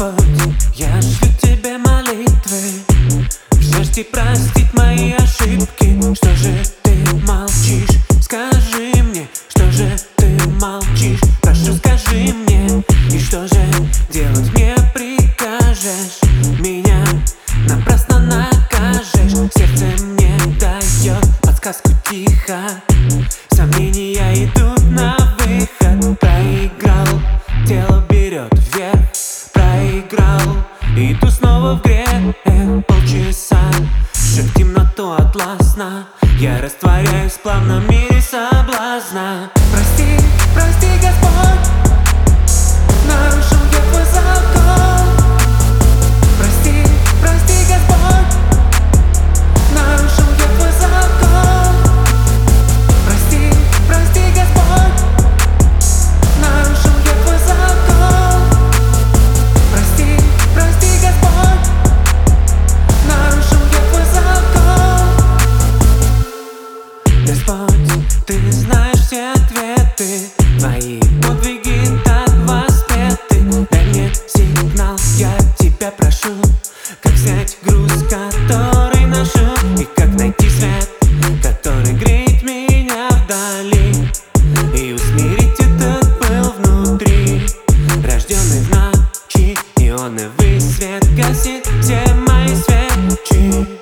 Господь, я шлю тебе молитвы в жажде простить мои ошибки. Что же ты молчишь? Скажи мне, что же ты молчишь? Прошу, скажи мне, и что же делать мне прикажешь? Меня напрасно накажешь, сердце мне дает подсказку тихо. Сомнения идут на выход. Проиграл, тело берет вверх. Проиграл, иду снова в грех. Полчаса, шаг в темноту атласна. Я растворяюсь в плавном мире соблазна. Прости, прости, Господь, нарушил я твой закон. Прости, прости, Господь, нарушил я твой закон. Прости, прости, Господь, нарушил я твой закон. Прости, прости, Господь, нарушил я твой закон. Господь, ты знаешь все ответы, мои подвиги так воспеты. Дай мне сигнал, я тебя прошу, как снять груз, который ношу, и как найти свет, который греет меня вдали, и усмирить этот пыл внутри. Рожденный в ночи, неоновый свет гасит все мои свечи.